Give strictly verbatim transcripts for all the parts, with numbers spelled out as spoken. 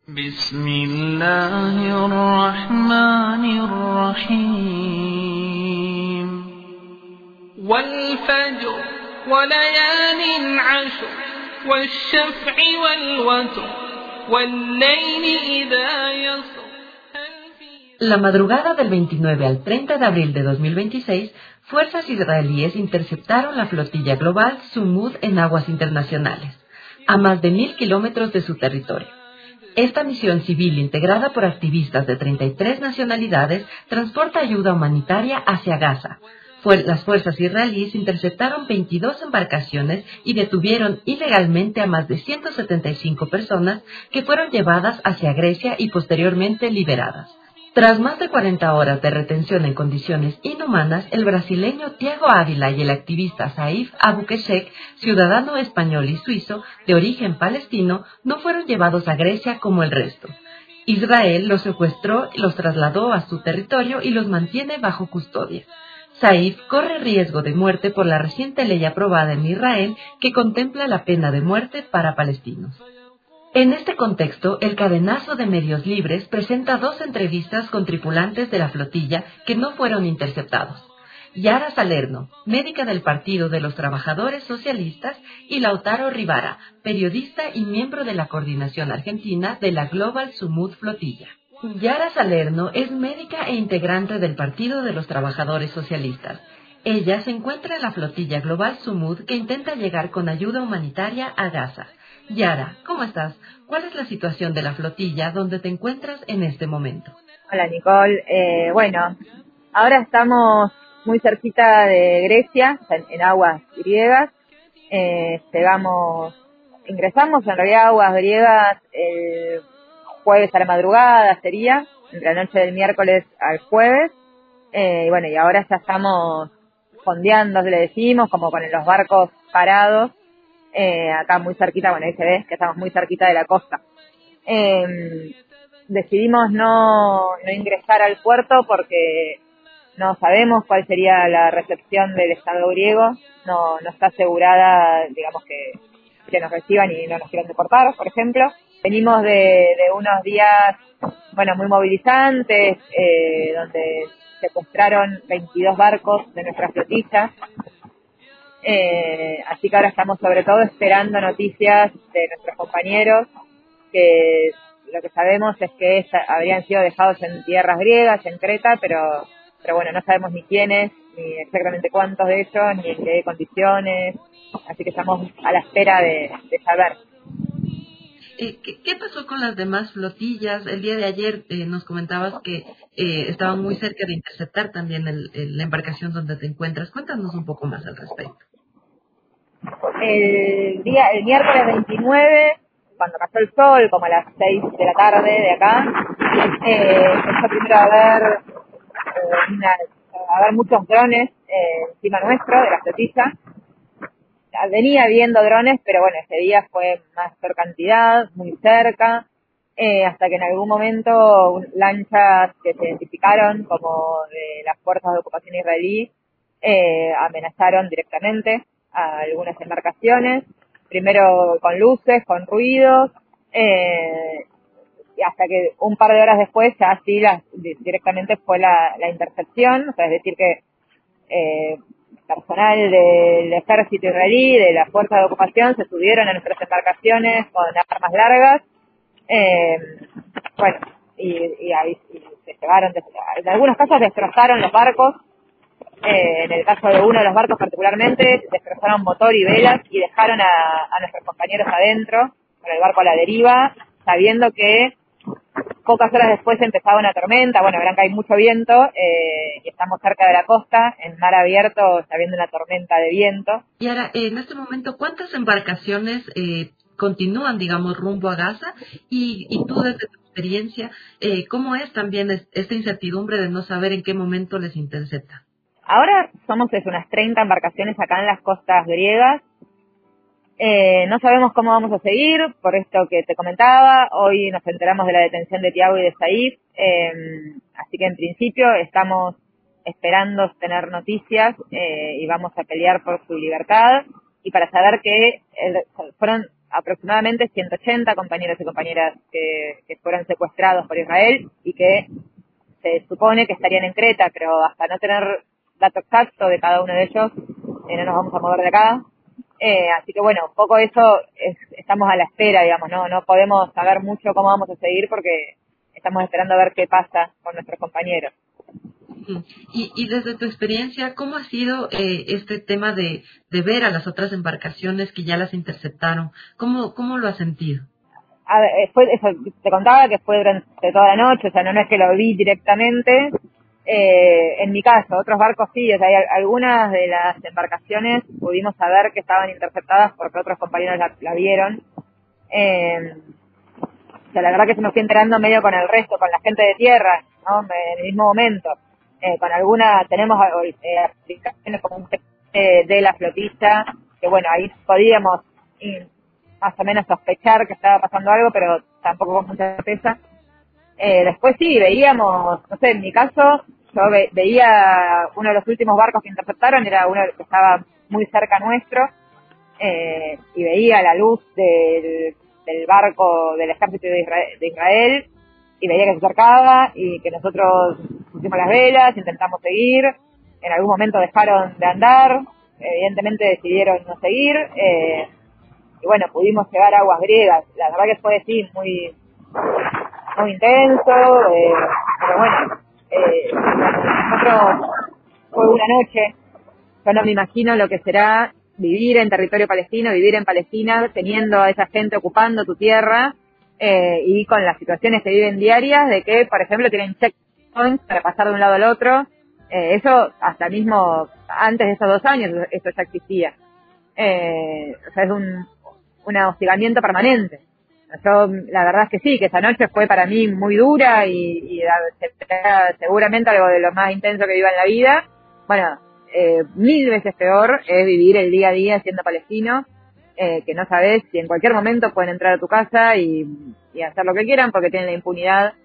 بسم الله الرحمن الرحيم والفجر وليال عشر والشفع والوتر والليل إذا يسر. La madrugada del veintinueve al treinta de abril de dos mil veintiséis, fuerzas israelíes interceptaron la flotilla global Sumud en aguas internacionales, a más de mil kilómetros de su territorio. Esta misión civil integrada por activistas de treinta y tres nacionalidades transporta ayuda humanitaria hacia Gaza. Las fuerzas israelíes interceptaron veintidós embarcaciones y detuvieron ilegalmente a más de ciento setenta y cinco personas que fueron llevadas hacia Grecia y posteriormente liberadas. Tras más de cuarenta horas de retención en condiciones inhumanas, el brasileño Thiago Ávila y el activista Saif Abukeshek, ciudadano español y suizo de origen palestino, no fueron llevados a Grecia como el resto. Israel los secuestró, los trasladó a su territorio y los mantiene bajo custodia. Saif corre riesgo de muerte por la reciente ley aprobada en Israel que contempla la pena de muerte para palestinos. En este contexto, el cadenazo de medios libres presenta dos entrevistas con tripulantes de la flotilla que no fueron interceptados. Yara Salerno, médica del Partido de los Trabajadores Socialistas, y Lautaro Rivara, periodista y miembro de la coordinación argentina de la Global Sumud Flotilla. Yara Salerno es médica e integrante del Partido de los Trabajadores Socialistas. Ella se encuentra en la flotilla global Sumud que intenta llegar con ayuda humanitaria a Gaza. Yara, ¿cómo estás? ¿Cuál es la situación de la flotilla donde te encuentras en este momento? Hola Nicole, eh, bueno, ahora estamos muy cerquita de Grecia, en, en aguas griegas. Eh, llegamos, ingresamos en realidad a aguas griegas el jueves a la madrugada, sería, entre la noche del miércoles al jueves. Eh, y bueno, y ahora ya estamos fondeando, le decimos, como con los barcos parados. Eh, acá muy cerquita, bueno, ahí se ve que estamos muy cerquita de la costa. Eh, decidimos no, no ingresar al puerto porque no sabemos cuál sería la recepción del Estado griego, no, no está asegurada, digamos, que, que nos reciban y no nos quieran deportar, por ejemplo. Venimos de, de unos días, bueno, muy movilizantes, eh, donde secuestraron veintidós barcos de nuestra flotilla. Eh, así que ahora estamos sobre todo esperando noticias de nuestros compañeros, que lo que sabemos es que esta, habrían sido dejados en tierras griegas, en Creta, pero pero bueno, no sabemos ni quiénes, ni exactamente cuántos de ellos, ni en qué condiciones, así que estamos a la espera de, de saber. Eh, ¿qué, ¿Qué pasó con las demás flotillas? El día de ayer eh, nos comentabas que eh, estaban muy cerca de interceptar también el, el, la embarcación donde te encuentras. Cuéntanos un poco más al respecto. El día, el miércoles veintinueve, cuando cayó el sol, como a las seis de la tarde de acá, eh, empezó primero a haber, eh, una, a haber muchos drones eh, encima nuestro, de la flotilla. Venía viendo drones, pero bueno, ese día fue más por cantidad, muy cerca, eh, hasta que en algún momento lanchas que se identificaron como de las fuerzas de ocupación israelí eh, amenazaron directamente a algunas embarcaciones, primero con luces, con ruidos, eh, y hasta que un par de horas después ya así las, directamente fue la, la intercepción, o sea, es decir que eh, personal del ejército israelí, de las fuerzas de ocupación, se subieron a nuestras embarcaciones con armas largas, eh, bueno, y, y ahí y se llevaron, en algunos casos destrozaron los barcos. Eh, en el caso de uno de los barcos particularmente, destrozaron motor y velas y dejaron a, a nuestros compañeros adentro, con el barco a la deriva, sabiendo que pocas horas después empezaba una tormenta. Bueno, verán que hay mucho viento eh, y estamos cerca de la costa, en mar abierto, está habiendo una tormenta de viento. Y ahora, en este momento, ¿cuántas embarcaciones eh, continúan, digamos, rumbo a Gaza? Y, y tú, desde tu experiencia, eh, ¿cómo es también es, esta incertidumbre de no saber en qué momento les intercepta? Ahora somos es, unas treinta embarcaciones acá en las costas griegas. Eh, no sabemos cómo vamos a seguir, por esto que te comentaba. Hoy nos enteramos de la detención de Thiago y de Saif, eh, así que en principio estamos esperando tener noticias eh, y vamos a pelear por su libertad y para saber que el, fueron aproximadamente ciento ochenta compañeros y compañeras que, que fueron secuestrados por Israel y que se supone que estarían en Creta, pero hasta no tener dato exacto de cada uno de ellos, eh, no nos vamos a mover de acá. Eh, así que bueno, un poco eso, es, estamos a la espera, digamos, no no podemos saber mucho cómo vamos a seguir porque estamos esperando a ver qué pasa con nuestros compañeros. Y, y desde tu experiencia, ¿cómo ha sido eh, este tema de, de ver a las otras embarcaciones que ya las interceptaron? ¿Cómo, cómo lo has sentido? A ver, fue, eso, te contaba que fue durante toda la noche, o sea, no, no es que lo vi directamente. Eh, en mi caso, otros barcos sí, o sea, hay algunas de las embarcaciones pudimos saber que estaban interceptadas porque otros compañeros la, la vieron. Eh, o sea, la verdad que se me fui enterando medio con el resto, con la gente de tierra, ¿no? En el mismo momento. Eh, con alguna, tenemos eh, aplicaciones como un eh, de la flotilla, que bueno, ahí podíamos ir, más o menos sospechar que estaba pasando algo, pero tampoco con mucha certeza. Eh, después sí, veíamos, no sé, en mi caso, yo ve, veía uno de los últimos barcos que interceptaron, era uno que estaba muy cerca nuestro, eh, y veía la luz del, del barco del ejército de Israel, de Israel, y veía que se acercaba, y que nosotros pusimos las velas, intentamos seguir, en algún momento dejaron de andar, evidentemente decidieron no seguir, eh, y bueno, pudimos llegar a aguas griegas. La verdad que fue, sí, muy muy intenso, eh, pero bueno, eh, nosotros fue una noche. Yo no me imagino lo que será vivir en territorio palestino, vivir en Palestina, teniendo a esa gente ocupando tu tierra, eh, y con las situaciones que viven diarias de que, por ejemplo, tienen checkpoints para pasar de un lado al otro. Eh, eso hasta mismo antes de esos dos años, eso ya existía. Eh, o sea, es un, un hostigamiento permanente. Yo, la verdad es que sí, que esa noche fue para mí muy dura y, y seguramente algo de lo más intenso que viva en la vida. Bueno, eh, mil veces peor es vivir el día a día siendo palestino, eh, que no sabes si en cualquier momento pueden entrar a tu casa y, y hacer lo que quieran porque tienen la impunidad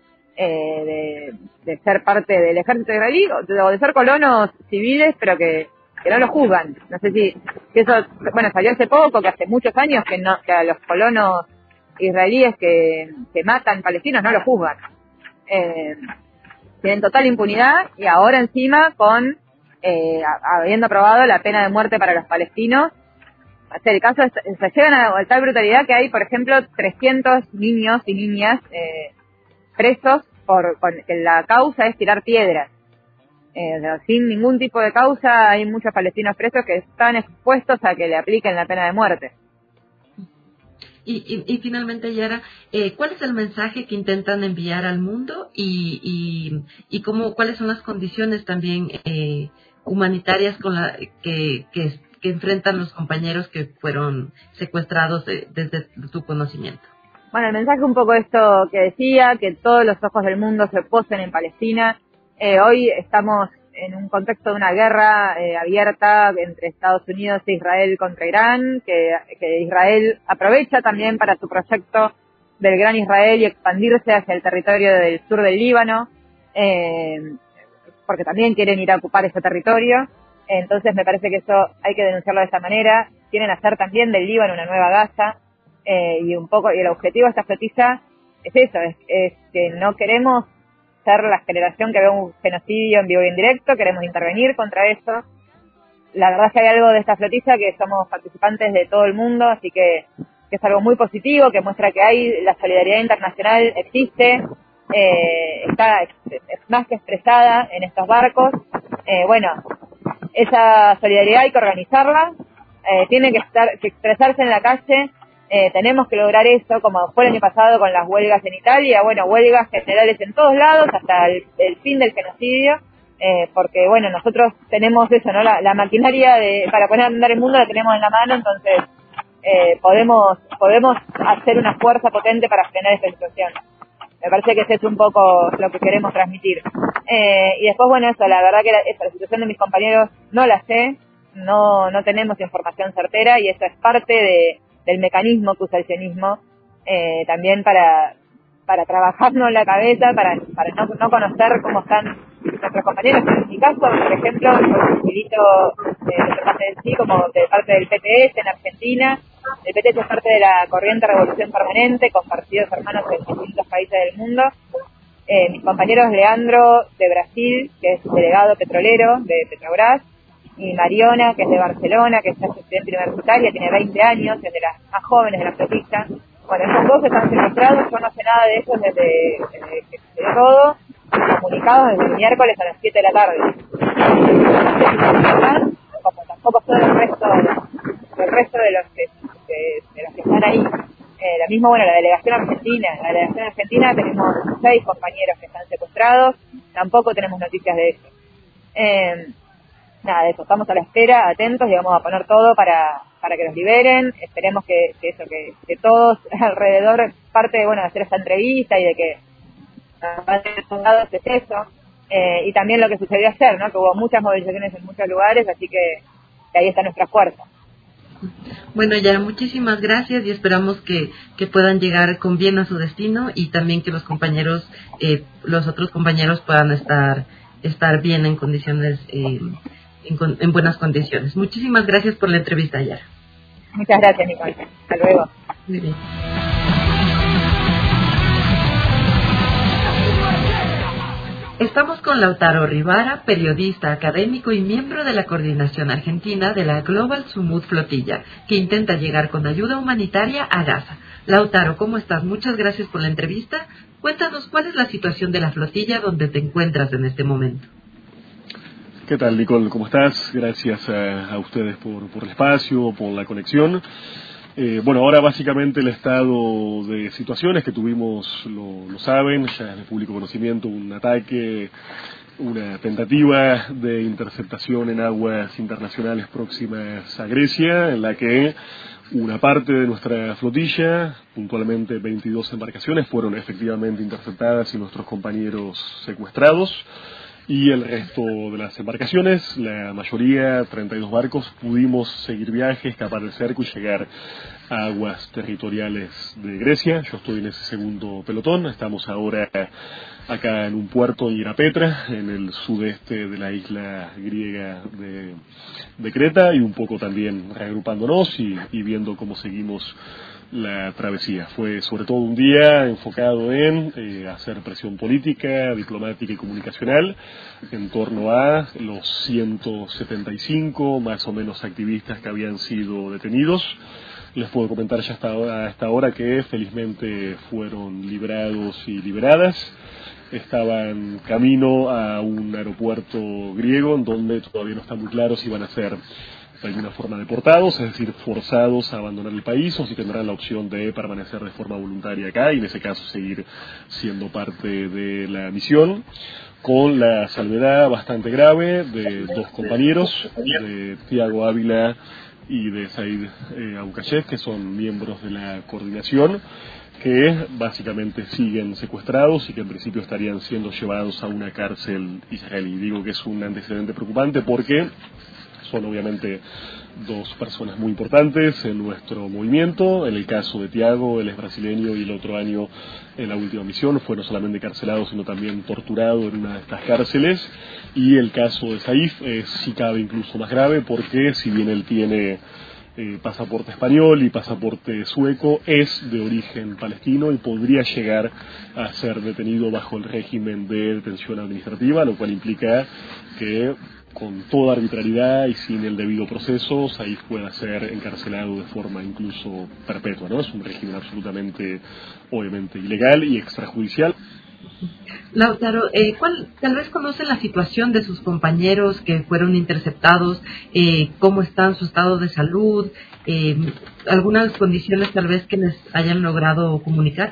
eh, de, de ser parte del ejército israelí o de, o de ser colonos civiles, pero que, que no lo juzgan. No sé si, si eso, bueno, salió hace poco, que hace muchos años que no, que a los colonos israelíes que, que matan palestinos no lo juzgan. Eh, tienen total impunidad y ahora encima con eh, habiendo aprobado la pena de muerte para los palestinos. O sea, el caso es, se llegan a, a tal brutalidad que hay, por ejemplo, trescientos niños y niñas eh, presos por con, que la causa es tirar piedras. Eh, o sea, sin ningún tipo de causa hay muchos palestinos presos que están expuestos a que le apliquen la pena de muerte. Y, y, y finalmente, Yara, eh, ¿cuál es el mensaje que intentan enviar al mundo y, y, y cómo, cuáles son las condiciones también eh, humanitarias con la que, que, que enfrentan los compañeros que fueron secuestrados de, desde tu conocimiento? Bueno, el mensaje un poco esto que decía, que todos los ojos del mundo se posen en Palestina. Eh, hoy estamos en un contexto de una guerra eh, abierta entre Estados Unidos e Israel contra Irán, que, que Israel aprovecha también para su proyecto del Gran Israel y expandirse hacia el territorio del sur del Líbano, eh, porque también quieren ir a ocupar ese territorio. Entonces me parece que eso hay que denunciarlo de esa manera. Quieren hacer también del Líbano una nueva Gaza, eh, y un poco, y el objetivo de esta flotilla es eso, es, es que no queremos ser la generación que ve un genocidio en vivo y en directo, queremos intervenir contra eso. La verdad es que hay algo de esta flotilla que somos participantes de todo el mundo, así que, que es algo muy positivo, que muestra que hay, la solidaridad internacional existe, eh, está es, es más que expresada en estos barcos. Eh, bueno, esa solidaridad hay que organizarla, eh, tiene que estar, que expresarse en la calle. Eh, tenemos que lograr eso, como fue el año pasado con las huelgas en Italia, bueno, huelgas generales en todos lados hasta el, el fin del genocidio, eh, porque bueno, nosotros tenemos eso, ¿no? La, la maquinaria de, para poner a andar el mundo la tenemos en la mano, entonces eh, podemos podemos hacer una fuerza potente para frenar esta situación. Me parece que ese es un poco lo que queremos transmitir. Eh, y después, bueno, eso, la verdad que la, esa, la situación de mis compañeros no la sé, no no tenemos información certera y eso es parte de del mecanismo que usa el sionismo, eh, también para para trabajarnos la cabeza, para para no, no conocer cómo están nuestros compañeros. En mi caso, por ejemplo, yo milito eh, de parte de sí, como de parte del P T S en Argentina, El P T C es parte de la corriente Revolución Permanente, con partidos hermanos en distintos países del mundo. Eh, mis compañeros Leandro, de Brasil, que es delegado petrolero de Petrobras, y Mariona, que es de Barcelona, que es estudiante universitaria, tiene veinte años, es de las más jóvenes de la flotilla. Bueno, esos dos están secuestrados, yo no sé nada de ellos desde, desde que se dio todo, comunicados desde el miércoles a las siete de la tarde. Como tampoco son el resto, el resto de los que, de, de los que están ahí. Eh, la misma, bueno, la delegación argentina. La delegación argentina tenemos seis compañeros que están secuestrados, tampoco tenemos noticias de ellos. Eh, nada, de eso, estamos a la espera, atentos, y vamos a poner todo para, para que los liberen. Esperemos que, que eso, que, que todos alrededor, parte de, bueno, de hacer esta entrevista y de que soldados es eso, eh, y también lo que sucedió ayer, ¿no? Que hubo muchas movilizaciones en muchos lugares, así que, que ahí está nuestra fuerza. Bueno, Yara, muchísimas gracias y esperamos que, que puedan llegar con bien a su destino y también que los compañeros, eh, los otros compañeros puedan estar estar bien en condiciones, eh, en, en buenas condiciones. Muchísimas gracias por la entrevista, Yara. Muchas gracias, Nicole. Hasta luego. Muy bien. Estamos con Lautaro Rivara, periodista, académico y miembro de la coordinación argentina de la Global Sumud Flotilla, que intenta llegar con ayuda humanitaria a Gaza. Lautaro, ¿cómo estás? Muchas gracias por la entrevista. Cuéntanos cuál es la situación de la flotilla donde te encuentras en este momento. ¿Qué tal, Nicole? ¿Cómo estás? Gracias a, a ustedes por, por el espacio, por la conexión. Eh, bueno, ahora básicamente el estado de situaciones que tuvimos, lo, lo saben, ya es de público conocimiento, un ataque, una tentativa de interceptación en aguas internacionales próximas a Grecia, en la que una parte de nuestra flotilla, puntualmente veintidós embarcaciones, fueron efectivamente interceptadas y nuestros compañeros secuestrados. Y el resto de las embarcaciones, la mayoría, treinta y dos barcos, pudimos seguir viaje, escapar del cerco y llegar a aguas territoriales de Grecia. Yo estoy en ese segundo pelotón. Estamos ahora acá en un puerto en Irapetra, en el sudeste de la isla griega de, de Creta, y un poco también reagrupándonos y, y viendo cómo seguimos la travesía. Fue sobre todo un día enfocado en eh, hacer presión política, diplomática y comunicacional en torno a los ciento setenta y cinco más o menos activistas que habían sido detenidos. Les puedo comentar ya hasta ahora, hasta ahora que felizmente fueron liberados y liberadas. Estaban camino a un aeropuerto griego en donde todavía no está muy claro si van a ser de alguna forma deportados, es decir, forzados a abandonar el país, o si tendrán la opción de permanecer de forma voluntaria acá y en ese caso seguir siendo parte de la misión, con la salvedad bastante grave de dos compañeros, de Tiago Ávila y de Said eh, Abukayev, que son miembros de la coordinación, que básicamente siguen secuestrados y que en principio estarían siendo llevados a una cárcel israelí. Digo que es un antecedente preocupante porque son obviamente dos personas muy importantes en nuestro movimiento. En el caso de Tiago, él es brasileño y el otro año en la última misión fue no solamente encarcelado sino también torturado en una de estas cárceles. Y el caso de Saif es, si cabe, incluso más grave porque si bien él tiene eh, pasaporte español y pasaporte sueco, es de origen palestino y podría llegar a ser detenido bajo el régimen de detención administrativa, lo cual implica que con toda arbitrariedad y sin el debido proceso, Saif pueda ser encarcelado de forma incluso perpetua, ¿no? Es un régimen absolutamente, obviamente, ilegal y extrajudicial. Lautaro, eh, ¿cuál, tal vez conocen la situación de sus compañeros que fueron interceptados, eh, cómo están, su estado de salud, eh, algunas condiciones tal vez que les hayan logrado comunicar?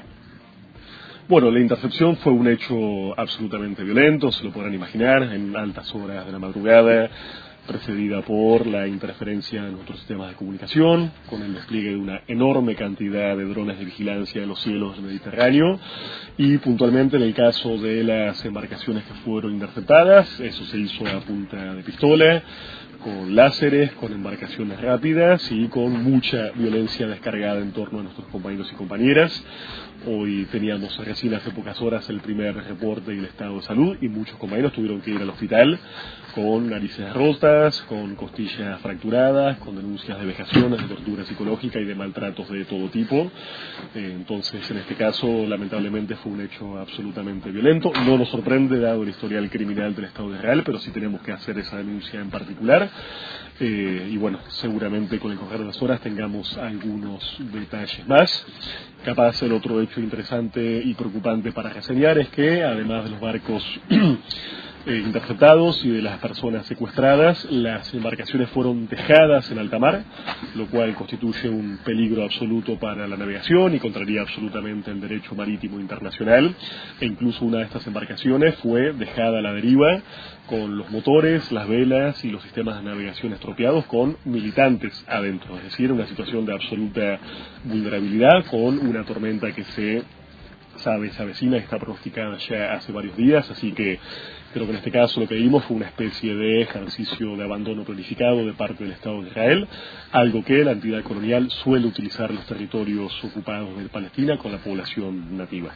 Bueno, la intercepción fue un hecho absolutamente violento, se lo podrán imaginar, en altas horas de la madrugada, precedida por la interferencia en nuestros sistemas de comunicación, con el despliegue de una enorme cantidad de drones de vigilancia en los cielos del Mediterráneo, y puntualmente en el caso de las embarcaciones que fueron interceptadas, eso se hizo a punta de pistola, con láseres, con embarcaciones rápidas y con mucha violencia descargada en torno a nuestros compañeros y compañeras. Hoy teníamos recién hace pocas horas el primer reporte del estado de salud y muchos compañeros tuvieron que ir al hospital con narices rotas, cortadas, con costillas fracturadas, con denuncias de vejaciones, de tortura psicológica y de maltratos de todo tipo. Eh, entonces, en este caso, lamentablemente fue un hecho absolutamente violento. No nos sorprende dado el historial criminal del Estado de Israel, pero sí tenemos que hacer esa denuncia en particular. Eh, y bueno, seguramente con el correr de las horas tengamos algunos detalles más. Capaz el otro hecho interesante y preocupante para reseñar es que, además de los barcos eh, interceptados y de las personas secuestradas, las embarcaciones fueron dejadas en alta mar, lo cual constituye un peligro absoluto para la navegación y contraría absolutamente el derecho marítimo internacional. E incluso una de estas embarcaciones fue dejada a la deriva con los motores, las velas y los sistemas de navegación estropeados, con militantes adentro, es decir, una situación de absoluta vulnerabilidad, con una tormenta que se sabe, se avecina, está pronosticada ya hace varios días, así que creo que en este caso lo que vimos fue una especie de ejercicio de abandono planificado de parte del Estado de Israel, algo que la entidad colonial suele utilizar en los territorios ocupados de Palestina con la población nativa.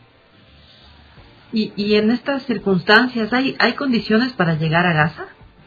Y, y en estas circunstancias, ¿hay, ¿hay condiciones para llegar a Gaza?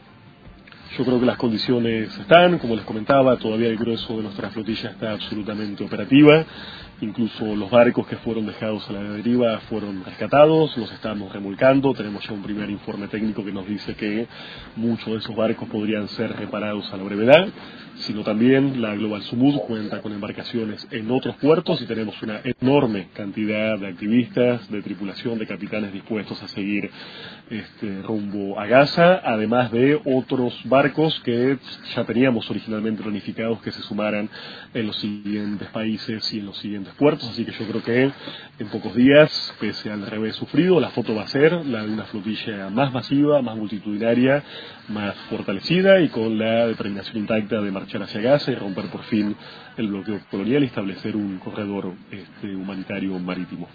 Yo creo que las condiciones están, como les comentaba, todavía el grueso de nuestra flotilla está absolutamente operativa. Incluso los barcos que fueron dejados a la deriva fueron rescatados, los estamos remolcando. Tenemos ya un primer informe técnico que nos dice que muchos de esos barcos podrían ser reparados a la brevedad, sino también la Global Sumud cuenta con embarcaciones en otros puertos y tenemos una enorme cantidad de activistas, de tripulación, de capitanes dispuestos a seguir este rumbo a Gaza, además de otros barcos que ya teníamos originalmente planificados que se sumaran en los siguientes países y en los siguientes puertos, así que yo creo que en pocos días, pese al revés sufrido, la foto va a ser la de una flotilla más masiva, más multitudinaria, más fortalecida y con la determinación intacta de marchar hacia Gaza y romper por fin el bloqueo colonial y establecer un corredor este, humanitario marítimo.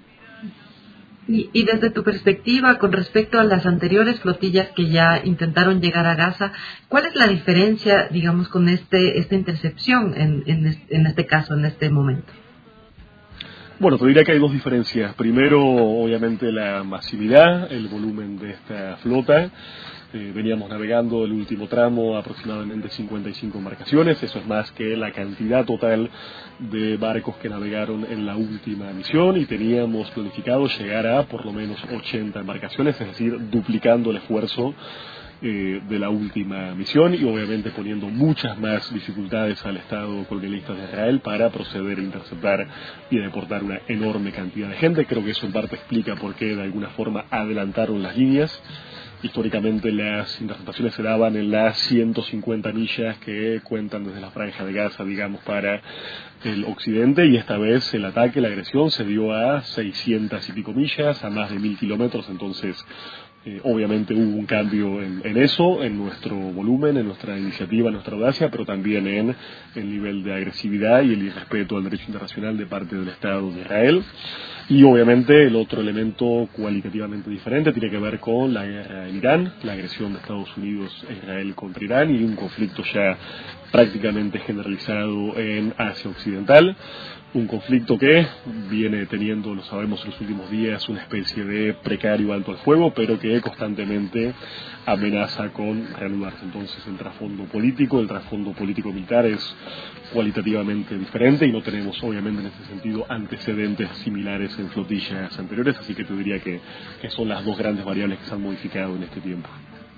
Y, y desde tu perspectiva, con respecto a las anteriores flotillas que ya intentaron llegar a Gaza, ¿cuál es la diferencia, digamos, con este esta intercepción en, en, en este caso, en este momento? Bueno, te diría que hay dos diferencias. Primero, obviamente, la masividad, el volumen de esta flota. Eh, veníamos navegando el último tramo aproximadamente cincuenta y cinco embarcaciones, eso es más que la cantidad total de barcos que navegaron en la última misión, y teníamos planificado llegar a por lo menos ochenta embarcaciones, es decir, duplicando el esfuerzo eh, de la última misión y obviamente poniendo muchas más dificultades al Estado colonialista de Israel para proceder a interceptar y a deportar una enorme cantidad de gente. Creo que eso en parte explica por qué de alguna forma adelantaron las líneas. Históricamente las interceptaciones se daban en las ciento cincuenta millas que cuentan desde la franja de Gaza, digamos, para el occidente, y esta vez el ataque, la agresión, se dio a seiscientas y pico millas, a más de mil kilómetros, entonces eh, obviamente hubo un cambio en, en eso, en nuestro volumen, en nuestra iniciativa, en nuestra audacia, pero también en el nivel de agresividad y el irrespeto al derecho internacional de parte del Estado de Israel. Y obviamente el otro elemento cualitativamente diferente tiene que ver con la guerra en Irán, la agresión de Estados Unidos e Israel contra Irán y un conflicto ya prácticamente generalizado en Asia Occidental. Un conflicto que viene teniendo, lo sabemos en los últimos días, una especie de precario alto al fuego, pero que constantemente amenaza con reanudarse. Entonces el trasfondo político, el trasfondo político-militar es cualitativamente diferente y no tenemos obviamente en ese sentido antecedentes similares en flotillas anteriores, así que te diría que, que son las dos grandes variables que se han modificado en este tiempo.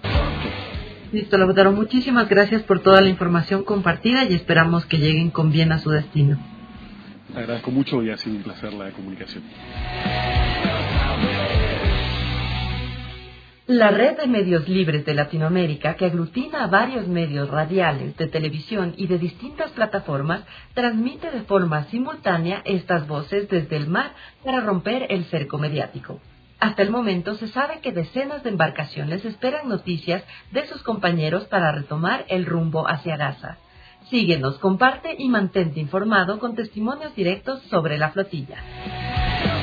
Listo, Lautaro, muchísimas gracias por toda la información compartida y esperamos que lleguen con bien a su destino. Agradezco mucho y ha sido un placer la comunicación. La red de medios libres de Latinoamérica, que aglutina a varios medios radiales, de televisión y de distintas plataformas, transmite de forma simultánea estas voces desde el mar para romper el cerco mediático. Hasta el momento se sabe que decenas de embarcaciones esperan noticias de sus compañeros para retomar el rumbo hacia Gaza. Síguenos, comparte y mantente informado con testimonios directos sobre la flotilla.